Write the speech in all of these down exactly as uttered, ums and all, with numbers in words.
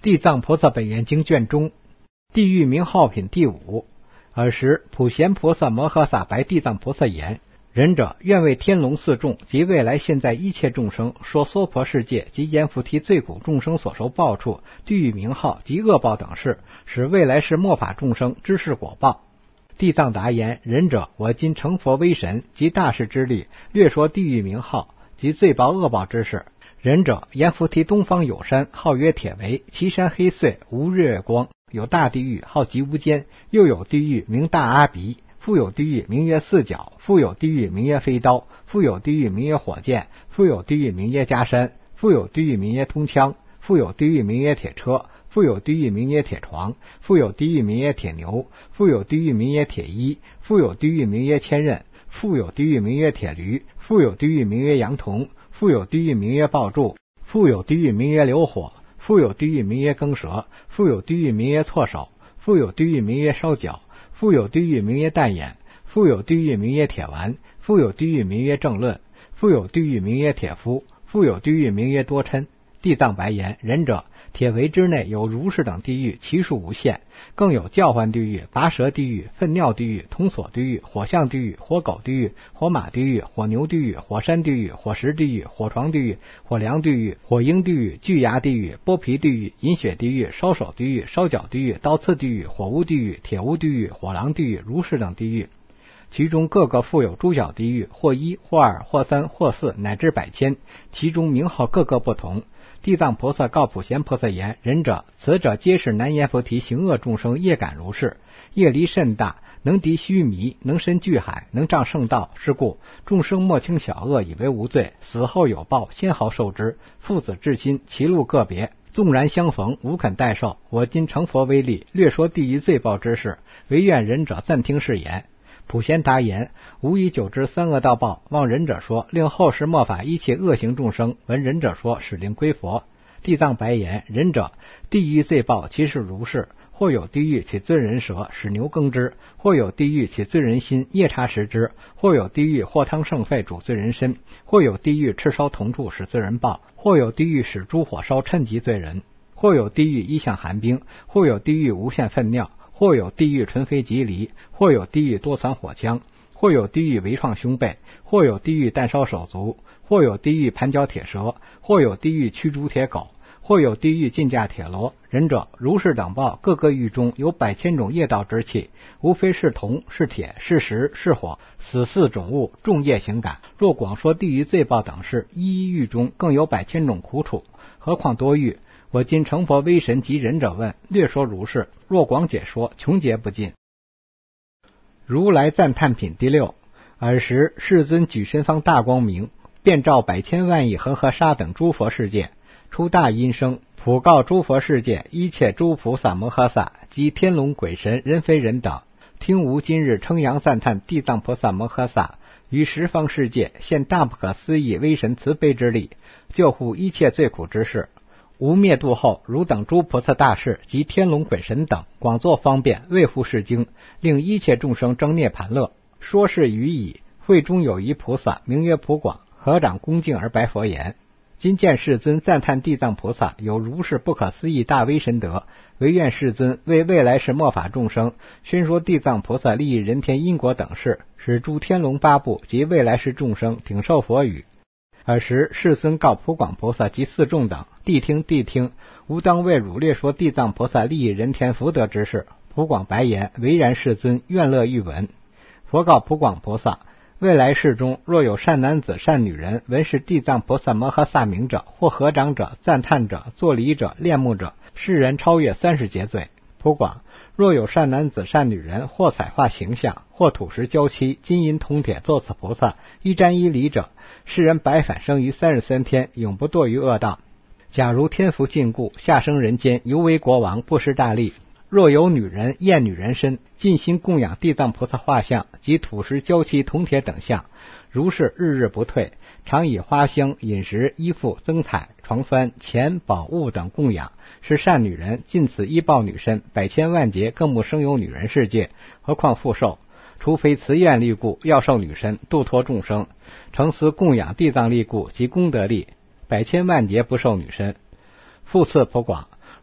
地藏菩萨本愿经卷中，地狱名号品第五。尔时普贤菩萨摩诃萨白地藏菩萨言：仁者，愿为天龙四众及未来现在一切众生说娑婆世界及阎浮提最苦众生所受报处、地狱名号及恶报等事，使未来世末法众生知是果报。地藏答言：仁者，我今成佛威神及大士之力，略说地狱名号及罪报恶报之事。仁者，阎浮提东方有山，号曰铁围，其山黑邃，无日月光，有大地狱，号极无间，又有地狱名大阿鼻，复有地狱名曰四角，复有地狱名曰飞刀，复有地狱名曰火箭，复有地狱名曰加山，复有地狱名曰通枪，复有地狱名曰铁车，复有地狱名曰铁床，复有地狱名曰铁牛，复有地狱名曰铁衣，复有地狱名曰千仞，复有地狱名曰铁驴，复有地狱名曰羊童，复有地狱名曰爆柱，复有地狱名曰流火，复有地狱名曰耕蛇，复有地狱名曰错手，复有地狱名曰烧脚，复有地狱名曰淡眼，复有地狱名曰铁丸，复有地狱名曰正论，复有地狱名曰铁夫，复有地狱名曰多嗔。地藏白言：仁者，铁围之内有如是等地狱，其数无限，更有叫唤地狱、拔舌地狱、粪尿地狱、铜锁地狱、火象地狱、火狗地狱、火马地狱、火牛地狱、火山地狱、火石地狱、火床地狱、火梁地狱、火鹰地狱、巨牙地狱、剥皮地狱、饮血地狱、烧手地狱、烧脚地狱、刀刺地狱、火屋地狱、铁屋地狱、火狼地狱，如是等地狱。其中各个复有诸小地狱，或一、或二、或三、或四，乃至百千，其中名号各个不同。地藏菩萨告普贤菩萨言：仁者，此者皆是南阎浮提行恶众生业感如是，业力甚大，能敌须弥，能深巨海，能障圣道，是故众生莫轻小恶，以为无罪，死后有报，先毫受之。父子至亲，其路个别，纵然相逢，无肯代受。我今成佛威力，略说地狱罪报之事，唯愿仁者暂听是言。普贤答言：吾以久之三恶道报，望仁者说，令后世末法一切恶行众生闻仁者说，使令归佛。地藏白言：仁者，地狱罪报其是如是，或有地狱起尊人舌，使牛耕之；或有地狱起尊人心，夜叉食之；或有地狱或汤盛沸，煮罪人身；或有地狱赤烧铜柱，使罪人报；或有地狱使诸火烧，趁及罪人；或有地狱衣向寒冰；或有地狱无限粪尿；或有地狱纯非即离；或有地狱多藏火枪；或有地狱围创胸背；或有地狱弹烧手足；或有地狱盘脚铁蛇；或有地狱驱逐铁狗；或有地狱进驾铁罗。仁者，如是等报，各个狱中有百千种业道之气，无非是铜、是铁、是石、是火，死四种物，众业行感。若广说地狱罪报等事，一一狱中更有百千种苦楚，何况多狱？我今成佛威神及仁者问，略说如是，若广解说，穷劫不尽。如来赞叹品第六。尔时世尊举身方大光明，遍照百千万亿恒河沙等诸佛世界，出大音声，普告诸佛世界一切诸菩萨摩诃萨及天龙鬼神人非人等，听吾今日称扬赞叹地藏菩萨摩诃萨于十方世界现大不可思议威神慈悲之力，救护一切罪苦之事。吾灭度后，汝等诸菩萨大士及天龙鬼神等，广作方便，为护是经，令一切众生争涅盘乐。说是语已，会中有一菩萨，名曰普广，合掌恭敬而白佛言：今见世尊赞叹地藏菩萨有如是不可思议大威神德，唯愿世尊为未来世末法众生宣说地藏菩萨利益人天因果等事，使诸天龙八部及未来世众生顶受佛语。尔时世尊告普广菩萨及四众等：谛听谛听，吾当为汝略说地藏菩萨利益人天福德之事。普广白言：唯然世尊，愿乐欲闻。佛告普广菩萨：未来世中，若有善男子善女人闻是地藏菩萨摩诃萨名者，或合掌者、赞叹者、作礼者、恋慕者，世人超越三十劫罪。普广：若有善男子善女人，或彩画形象，或土石胶漆、金银铜铁作此菩萨，一瞻一礼者，世人百返生于三十三天，永不堕于恶道。假如天福尽故，下生人间，犹为国王，不失大利。若有女人厌女人身，尽心供养地藏菩萨画像及土石胶漆铜铁等像，如是日日不退，常以花香、饮食、衣服、增彩、床幡、钱宝物等供养，是善女人，尽此依报女身，百千万劫更不生有女人世界，何况复受？除非慈愿力故，要受女身，度脱众生，诚思供养地藏力故及功德力，百千万劫不受女身。复次普广：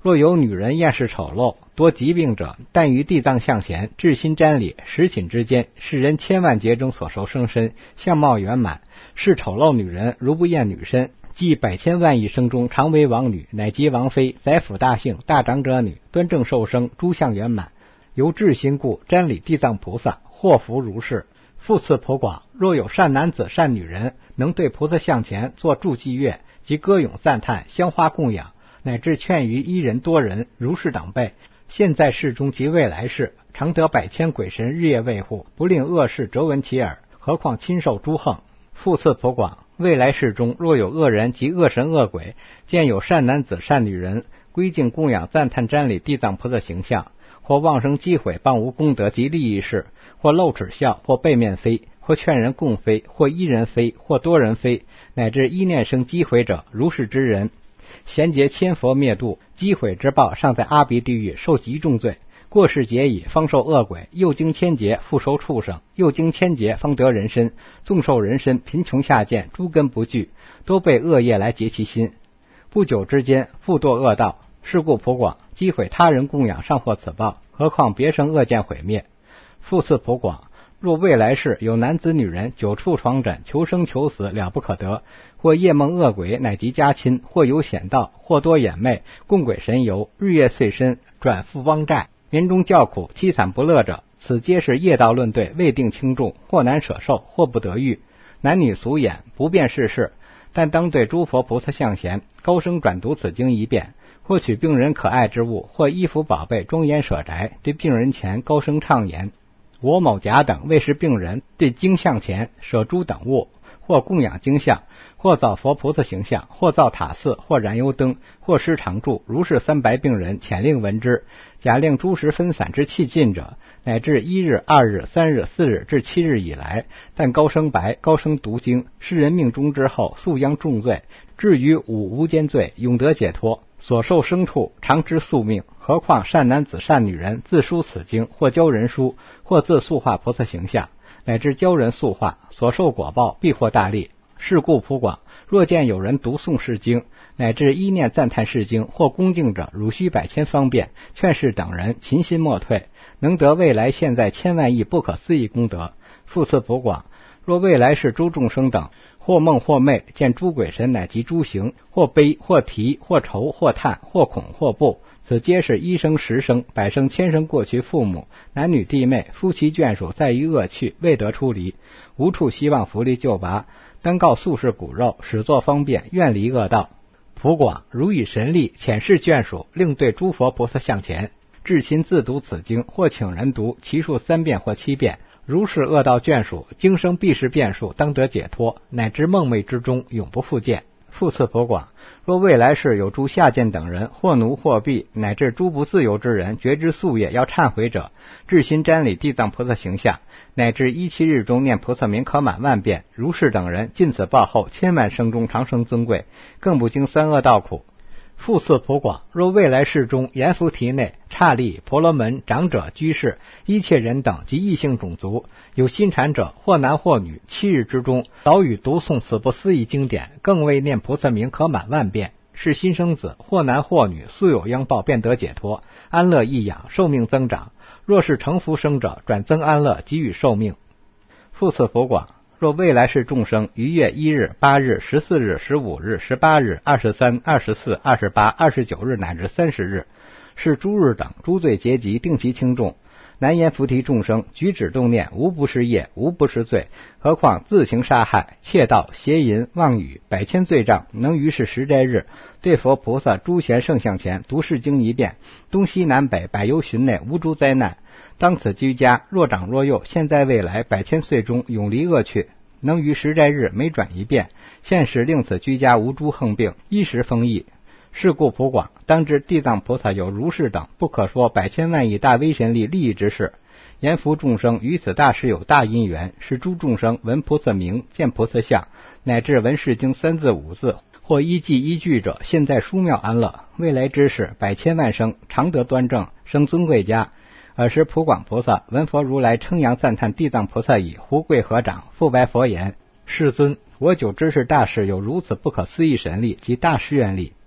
若有女人厌世丑陋、多疾病者，但于地藏像前至心瞻礼，十顷之间，世人千万劫中所受生身，相貌圆满。是丑陋女人如不厌女身，即百千万亿生中常为王女，乃及王妃、宰辅大姓、大长者女，端正受生，诸相圆满。由至心故，瞻礼地藏菩萨，祸福如是。复次颇广，若有善男子、善女人，能对菩萨像前作祝祭乐，及歌咏赞叹，香花供养，乃至劝于一人多人，如是等辈，现在世中及未来世，常得百千鬼神日夜卫护，不令恶事折闻其耳，何况亲受诸横。复次颇广，未来世中若有恶人及恶神恶鬼，见有善男子善女人，归敬供养赞叹瞻礼地藏菩萨形象，或妄生讥毁谤无功德及利益事，或露齿笑，或背面飞，或劝人共飞，或一人飞，或多人飞，乃至一念生击毁者，如是之人，贤劫千佛灭度，击毁之报尚在阿鼻地狱受极重罪，过世劫已方受恶鬼，又经千劫复受畜生，又经千劫方得人身，纵受人身，贫穷下贱，诸根不具，都被恶业来结其心，不久之间复堕恶道。是故颇广，击毁他人供养尚获此报，何况别生恶见毁灭。复次颇广，若未来世有男子女人久处床枕，求生求死了不可得，或夜梦恶鬼乃及家亲，或有险道，或多眼魅，共鬼神游，日夜岁身，转复汪债，民中叫苦，凄惨不乐者，此皆是业道论对，未定轻重，或难舍受，或不得遇。男女俗眼，不辨世事，但当对诸佛菩萨像前，高声转读此经一遍，或取病人可爱之物，或衣服宝贝庄严舍宅，对病人前高声唱言：我某甲等为是病人，对经像前舍诸等物，或供养经像，或造佛菩萨形象，或造塔寺，或燃油灯，或施常住，如是三白病人，遣令闻之。假令诸时分散之气尽者，乃至一日、二日、三日、四日至七日以来，但高声白、高声读经，世人命中之后，速将重罪，至于五无间罪，永得解脱。所受生处常知宿命，何况善男子善女人自书此经，或教人书，或自塑化菩萨形象，乃至教人塑化，所受果报必获大利。是故颇广，若见有人读诵是经，乃至依念赞叹是经，或恭敬者，汝须百千方便，劝示等人勤心莫退，能得未来现在千万亿不可思议功德。复次颇广，若未来是诸众生等，或梦或寐，见诸鬼神乃及诸行，或悲或啼或愁或叹或恐或怖，此皆是一生十生百生千生过去父母男女弟妹夫妻眷属在于恶趣，未得出离，无处希望福利救拔，当告宿世骨肉，使作方便，愿离恶道。颇广，如以神力遣示眷属，令对诸佛菩萨像前，至心自读此经，或请人读，其数三遍或七遍。如是恶道眷属，今生必是变数，当得解脱，乃至梦寐之中，永不复见。复次颇广，若未来世有诸下贱等人，或奴或婢，乃至诸不自由之人，觉知夙业要忏悔者，至心瞻礼地藏菩萨形象，乃至一七日中念菩萨名可满万遍，如是等人，尽此报后，千万生中长生尊贵，更不经三恶道苦。复次颇广，若未来世中阎浮提内、刹利、婆罗门、长者、居士、一切人等及异性种族，有心禅者，或男或女，七日之中早与读诵此不思议经典，更为念菩萨名可满万遍，是新生子，或男或女，素有殃报，便得解脱，安乐益养，寿命增长。若是成福生者，转增安乐，给予寿命。复次颇广，若未来世众生于月一日、八日、十四日、十五日、十八日、二十三、二十四、二十八、二十九日乃至三十日，是诸日等诸罪结集，定其轻重。南阎浮提众生举止动念，无不是业，无不是罪，何况自行杀害、窃盗、邪淫、妄语，百千罪障，能于是十斋日，对佛菩萨诸贤圣像前读是经一遍，东西南北百由旬内无诸灾难。当此居家，若长若幼，现在未来百千岁中永离恶趣，能于十斋日每转一遍，现时令此居家无诸横病，衣食丰溢。是故颇广，当知地藏菩萨有如是等不可说百千万亿大威神力利益之事。阎浮众生于此大事有大因缘，使诸众生闻菩萨名，见菩萨像，乃至闻是经三字五字，或依记依句者，现在殊妙安乐。未来之事，百千万生常得端正，生尊贵家。尔时普广菩萨闻佛如来称扬赞叹地藏菩萨已，胡跪合掌，复白佛言：世尊，我久知是大事有如此不可思议神力及大誓愿力。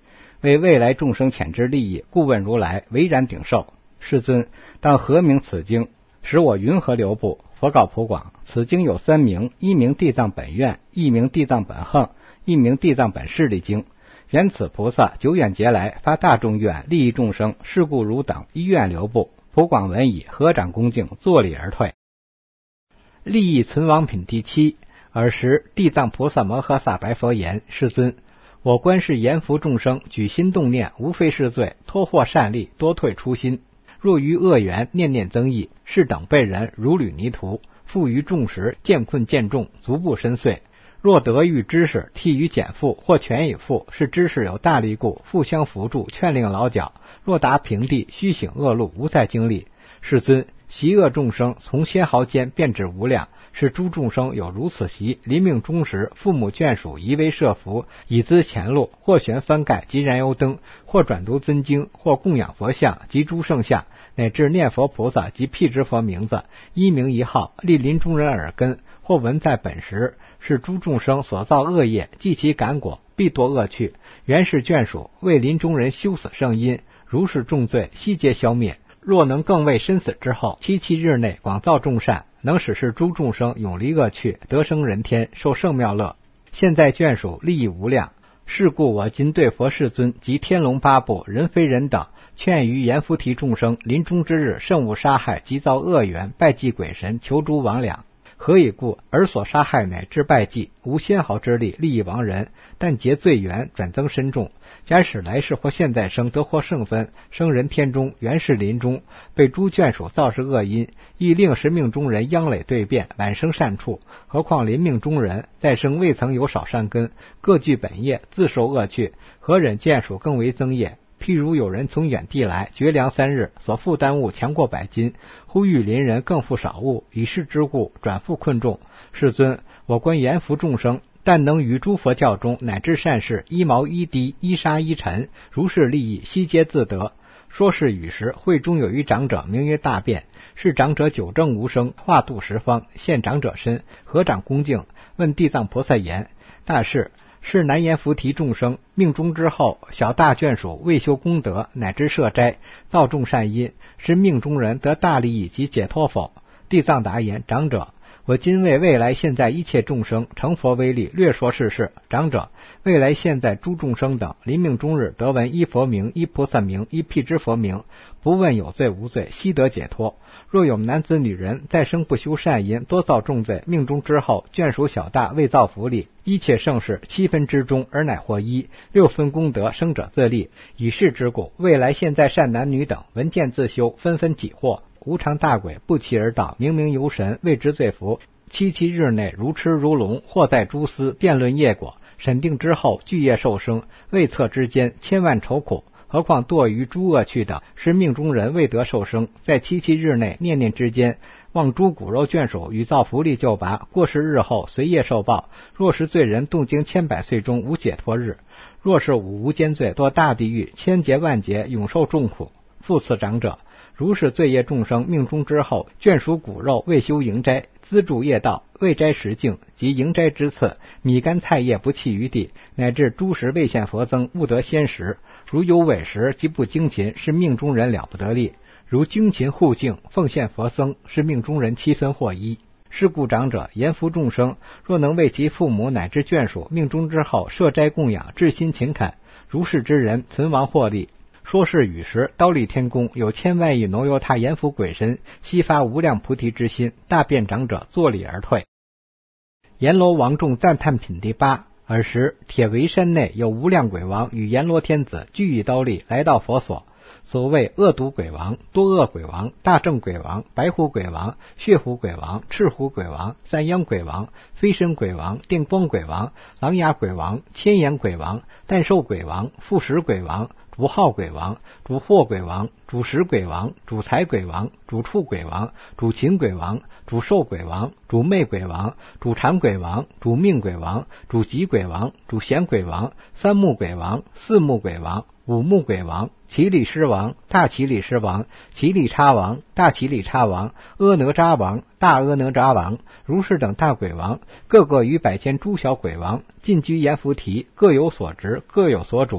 为未来众生遣之利益，故问如来，唯然顶受。世尊，当何名此经？使我云何留步？佛告普广：此经有三名，一名地藏本愿，一名地藏本行，一名地藏本势力经。原此菩萨久远劫来发大众愿，利益众生，是故汝等依愿留步。普广闻已，合掌恭敬，作礼而退。利益存亡品第七。尔时地藏菩萨摩诃萨白佛言：世尊，我观世阎浮众生举心动念，无非是罪，脱获善利，多退初心。若于恶缘念念增益，是等被人如履泥途，负于众时，见困见重，足不深邃。若得遇知识，替于减负，或全以负，是知识有大力故，互相扶助，劝令劳脚。若达平地，须醒恶路，无再经历。世尊，习恶众生从纤毫间变至无量，是诸众生有如此习，临命终时，父母眷属宜为设福，以资前路，或悬幡盖及燃油灯，或转读尊经，或供养佛像及诸圣像，乃至念佛菩萨及辟支佛名字，一名一号，莅临中人耳根，或闻在本时。是诸众生所造恶业，即其感果，必堕恶趣。原是眷属，为临终人修死圣因，如是重罪，悉皆消灭。若能更为身死之后，七七日内广造众善，能使是诸众生永离恶趣，得生人天，受圣妙乐。现在眷属利益无量，是故我今对佛世尊及天龙八部、人非人等，劝于阎浮提众生临终之日，慎勿杀害及造恶缘，拜祭鬼神，求诸魍魉。何以故？而所杀害乃至拜祭，无纤毫之力，利益亡人，但结罪缘，转增深重。假使来世或现在生得获圣分，生人天中，原是临终，被诸眷属造是恶因，亦令时命中人殃累对变，晚生善处。何况临命中人再生未曾有少善根，各具本业，自受恶趣，何忍眷属更为增业？譬如有人从远地来，绝粮三日，所负担物强过百斤，呼吁邻人更负少物，以是之故，转复困重。世尊，我观阎浮众生，但能于诸佛教中乃至善事，一毛一滴，一沙一尘，如是利益，悉皆自得。说是语时，会中有一长者，名曰大辩。是长者久正无生，化度十方，现长者身，合掌恭敬，问地藏菩萨言：大士，是南阎浮提众生命终之后，小大眷属未修功德，乃至设斋造众善因，是命中人得大利益及解脱否？地藏答言：长者，我今为未来现在一切众生成佛为例，略说世事。长者，未来现在诸众生等临命终日，得闻一佛名，一菩萨名，一辟支佛名，不问有罪无罪，悉得解脱。若有男子女人再生不修善因，多造重罪，命中之后，眷属小大未造福利，一切盛世七分之中，而乃获一，六分功德生者自利。以是之故，未来现在善男女等闻见自修，纷纷己获。无常大鬼不期而到，明明游神，谓之罪福。七七日内如痴如聋，或在诸司辩论业果，审定之后，具业受生，未测之间，千万愁苦。何况堕于诸恶趣等，是命中人未得受生，在七七日内念念之间，望诸骨肉眷属与造福利救拔，过世日后随业受报。若是罪人动经千百岁中无解脱日，若是五无间罪堕大地狱，千劫万劫永受重苦。复次长者，如是罪业众生命中之后，眷属骨肉未修营斋，资助业道，未斋食净及营斋之次，米干菜叶不弃于地，乃至诸食未现佛僧，勿得先食。如有委食即不精勤，是命中人了不得利；如精勤护净，奉献佛僧，是命中人七分获一。是故长者阎浮众生，若能为其父母乃至眷属命中之后设斋供养，至心勤恳，如是之人存亡获利。说是语时，忉利天宫有千万亿挪游他阎浮鬼神，悉发无量菩提之心，大辩长者作礼而退。阎罗王众赞叹品第八。尔时铁围山内有无量鬼王与阎罗天子俱以忉利来到佛所。所谓恶毒鬼王、多恶鬼王、大正鬼王、白虎鬼王、血虎鬼王、赤虎鬼王、三央鬼王、飞身鬼王、电光鬼王、狼牙鬼王、千眼鬼王、诞兽鬼王、复食鬼王、主号鬼王、主祸鬼王、主食鬼王、主财鬼王、主畜鬼王、主禽鬼王、主兽鬼王、主魅鬼王、主禅鬼王、主命鬼王、主吉鬼王、主贤鬼王、三目鬼王、四目鬼王、五目鬼王、奇力狮王、大奇力狮王、奇力叉王、大奇力叉王、阿哪吒王、大阿哪吒王，如是等大鬼王，各个与百千诸小鬼王，尽居阎浮提，各有所职，各有所主。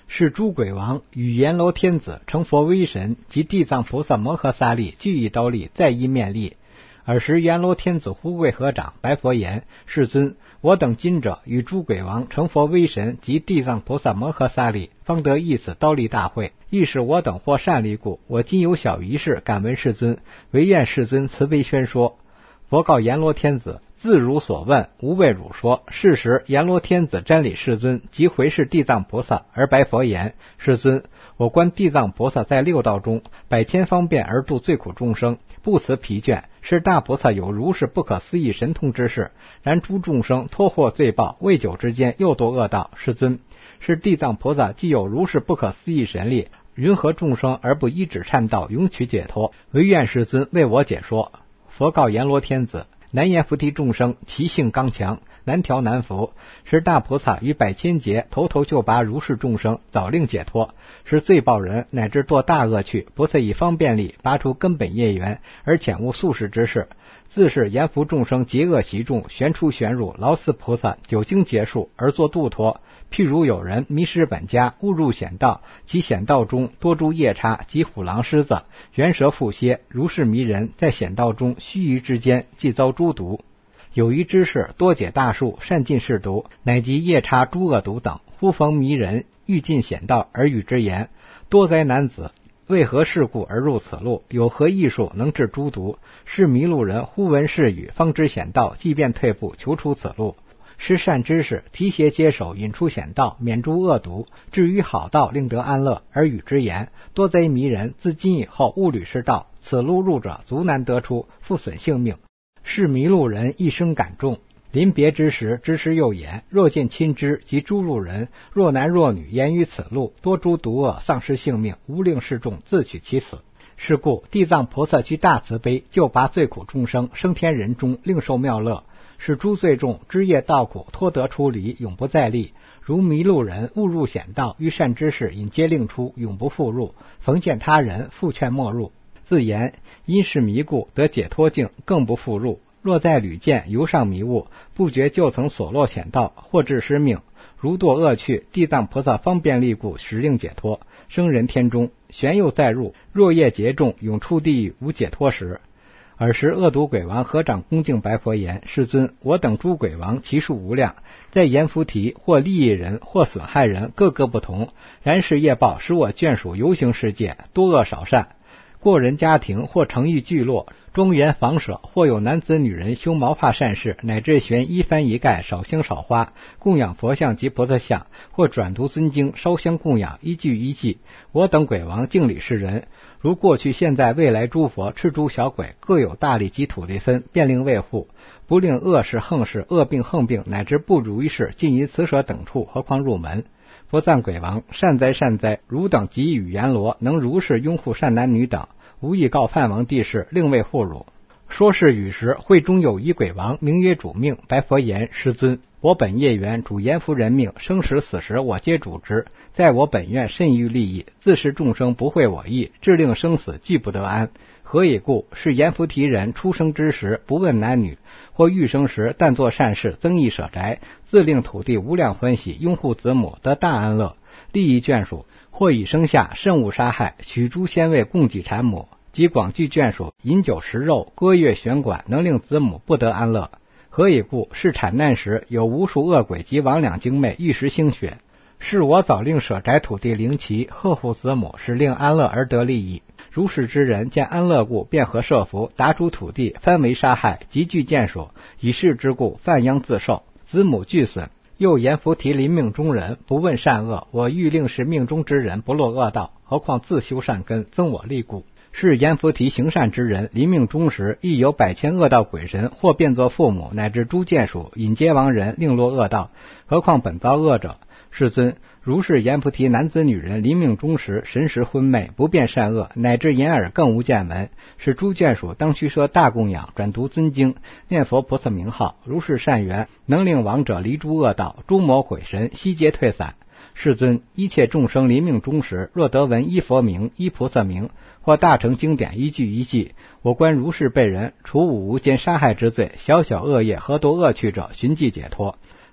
是诸鬼王与阎罗天子成佛威神及地藏菩萨摩诃萨力俱一刀立，再一面立。尔时阎罗天子呼贵合掌，白佛言：世尊，我等今者与诸鬼王成佛威神及地藏菩萨摩诃萨力，方得一此刀立大会，亦是我等获善利故。我今有小仪事，敢闻世尊，唯愿世尊慈悲宣说。佛告阎罗天子：自如所问，无为汝说。是时阎罗天子瞻礼世尊，即回视地藏菩萨，而白佛言：世尊，我观地藏菩萨在六道中百千方便而度最苦众生，不辞疲倦，是大菩萨有如是不可思议神通之事。然诸众生脱获罪报，未久之间又堕恶道。世尊，是地藏菩萨既有如是不可思议神力，云何众生而不依止忏道，永取解脱？唯愿世尊为我解说。佛告阎罗天子：南阎浮提众生其性刚强，难调难服，是大菩萨于百千劫头头就拔如是众生，早令解脱，是罪报人乃至堕大恶趣。菩萨以方便力拔除根本业缘，而遣悟宿世之事。自是阎浮众生结恶习众，旋出旋入，劳似菩萨久经结束而作度脱。譬如有人迷失本家，误入险道，其险道中多诸夜叉及虎狼狮子、猿蛇蝮蝎，如是迷人，在险道中须臾之间，即遭诸毒。有一知士多解大术，善尽是毒，乃及夜叉诸恶毒等，忽逢迷人，欲尽险道，而与之言：多灾男子，为何事故而入此路？有何异术能治诸毒？是迷路人忽闻是语，方知险道，即便退步，求出此路。施善知识，提携接手，引出险道，免诸恶毒。至于好道，令得安乐，而与之言：多灾迷人，自今以后勿履是道，此路入者足难得出，复损性命。是迷路人一生感重，临别之时，知师又言：若见亲知及诸路人，若男若女，言于此路，多诸毒恶，丧失性命，无令示众，自取其死。是故地藏菩萨具大慈悲，救拔罪苦众生，升天人中，令受妙乐，使诸罪众知业道苦，脱得出离，永不再历。如迷路人误入险道，遇善知识，引皆令出，永不复入。逢见他人，复劝莫入。自言因是迷故，得解脱境，更不复入。若在屡见游上迷雾，不觉就曾所落险道，或致失命。如堕恶趣，地藏菩萨方便力故，使令解脱。生人天中，旋又再入，若业劫重，永出地狱，无解脱时。尔时恶毒鬼王合掌恭敬白佛言：世尊，我等诸鬼王其数无量，在阎浮提或利益人，或损害人，各个不同。然是业报使我眷属游行世界，多恶少善，过人家庭，或城邑聚落，庄园房舍，或有男子女人修毛发善事，乃至悬衣幡一盖，少香少花，供养佛像及菩萨像，或转读尊经，烧香供养，依据依祭。我等鬼王敬礼是人，如过去现在未来诸佛，赤诸小鬼，各有大力及土地分，便令卫护，不令恶事横事、恶病横病，乃至不如意事，尽于此舍等处，何况入门。佛赞鬼王：善哉善哉，汝等及与阎罗，能如是拥护善男女等，无意告梵王帝释，令为护汝。说是语时，会中有一鬼王，名曰主命。白佛言：师尊，我本业缘主阎浮人命，生时死时我皆主之，在我本愿甚欲利益，自是众生不会我意，致令生死俱不得安。何以故？是阎浮提人出生之时，不问男女，或欲生时，但作善事，增益舍宅，自令土地无量欢喜，拥护子母，得大安乐，利益眷属。或以生下，甚勿杀害，许诸仙位供给产母，及广聚眷属，饮酒食肉，歌乐弦管，能令子母不得安乐。何以故？是产难时，有无数恶鬼及魍魉精魅，欲食腥血。是我早令舍宅土地灵其，呵护子母，使令安乐而得利益。如是之人，见安乐故，便合设伏，达诸土地，番为杀害，集聚眷属，以是之故，犯殃自受，子母俱损。又阎浮提临命中人，不问善恶，我欲令是命中之人不落恶道，何况自修善根，增我利故。是阎浮提行善之人，临命终时，亦有百千恶道鬼神，或变作父母，乃至诸眷属，引皆亡人，令落恶道，何况本遭恶者？世尊，如是阎浮提男子女人临命终时，神识昏昧，不辨善恶，乃至眼耳更无见闻，是诸眷属当须设大供养，转读尊经，念佛菩萨名号，如是善缘，能令亡者离诸恶道，诸魔鬼神悉皆退散。世尊，一切众生临命终时，若得闻依佛名、依菩萨名，或大乘经典依据依记，我观如是被人，除五无间杀害之罪，小小恶业何多恶趣者，寻迹解脱。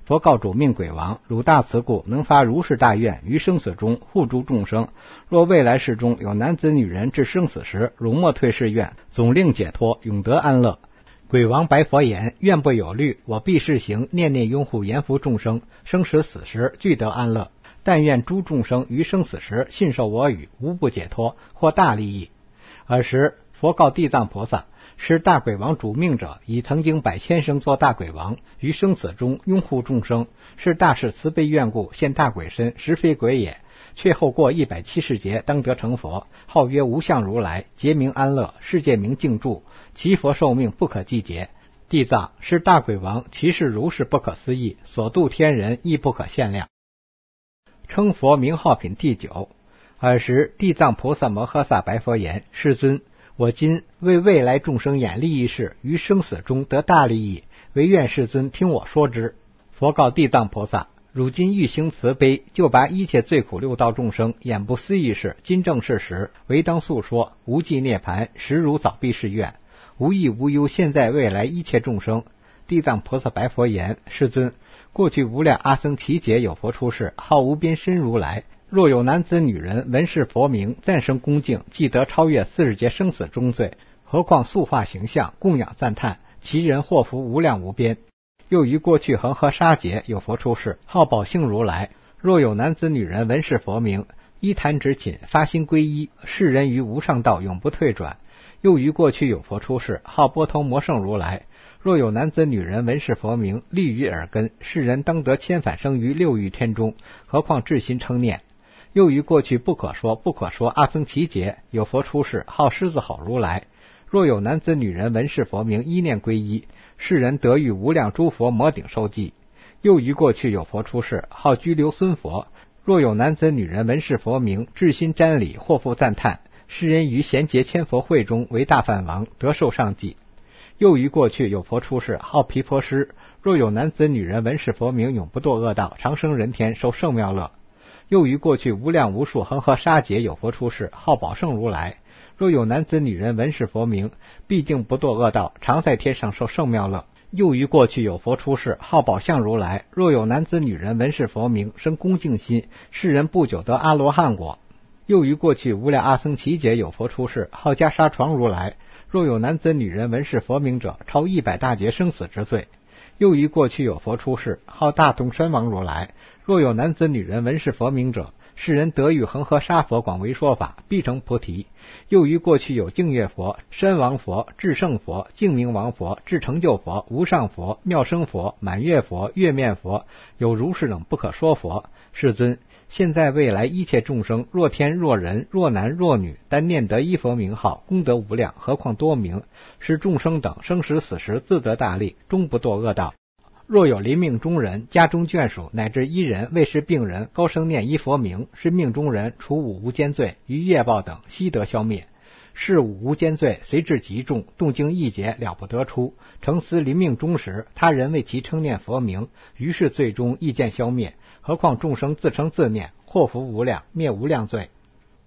佛告主命鬼王：汝大慈故，能发如是大愿，于生死中护助众生。若未来世中有男子女人至生死时，汝莫退是愿，总令解脱，永得安乐。鬼王白佛言：愿不有虑，我必施行，念念拥护，严福众生，生时死时俱得安乐。但愿诸众生于生死时信受我语，无不解脱，获大利益。尔时佛告地藏菩萨：是大鬼王主命者，已曾经百千生做大鬼王，于生死中拥护众生，是大士慈悲愿故，现大鬼身，实非鬼也。却后过一百七十劫，当得成佛，号曰无相如来，劫名安乐，世界名净住，其佛寿命不可计劫。地藏，是大鬼王，其事如是不可思议，所度天人亦不可限量。称佛名号品第九。尔时地藏菩萨摩诃萨白佛言：世尊，我今为未来众生演利益事，于生死中得大利益，唯愿世尊听我说之。佛告地藏菩萨：汝今欲行慈悲，就拔一切罪苦六道众生演不思议事，今正是时，唯当诉说，无记涅盘，实如早必是愿，无益无忧，现在未来一切众生。地藏菩萨白佛言：世尊，过去无量阿僧祇劫有佛出世，号无边身如来。若有男子女人闻是佛名，暂生恭敬，即得超越四十劫生死中罪。何况塑化形象，供养赞叹，其人祸福无量无边。又于过去恒河沙劫有佛出世，号宝性如来。若有男子女人闻是佛名，依坛执寝，发心皈依，世人于无上道永不退转。又于过去有佛出世，号波头摩圣如来。若有男子女人闻是佛名，立于耳根，世人当得千返生于六欲天中。何况至心称念。又于过去不可说不可说阿僧祇劫有佛出世，号狮子吼如来。若有男子女人闻是佛名，依念皈依，世人得遇无量诸佛摩顶受记。又于过去有佛出世，号居留孙佛。若有男子女人闻是佛名，至心瞻礼，或复赞叹，世人于贤劫千佛会中为大梵王，得受上记。又于过去有佛出世，号毗婆尸。若有男子女人闻是佛名，永不堕恶道，长生人天，受圣妙乐。又于过去无量无数恒河沙劫有佛出世，号宝胜如来。若有男子女人闻是佛名，必定不堕恶道，常在天上受圣妙乐。又于过去有佛出世，号宝相如来。若有男子女人闻是佛名，生恭敬心，世人不久得阿罗汉果。又于过去无量阿僧祇劫有佛出世，号袈裟床如来。若有男子女人闻是佛名者，超一百大劫生死之罪。又于过去有佛出世，号大洞山王如来。若有男子女人闻是佛名者，世人得遇恒河沙佛广为说法，必成菩提。又于过去有净月佛、山王佛、至圣佛、净明王佛、至成就佛、无上佛、妙生佛、满月佛、月面佛，有如是等不可说佛。世尊，现在未来一切众生，若天若人若男若女，但念得一佛名号，功德无量，何况多名，使众生等生时死时自得大利，终不堕恶道。若有临命中人，家中眷属乃至一人为是病人，高声念一佛名，是命中人除五无间罪，于业报等悉得消灭。是五无间罪随至极重，动经一劫了不得出。诚思临命终时，他人为其称念佛名，于是罪中亦见消灭。何况众生自称自念，祸福无量，灭无量罪。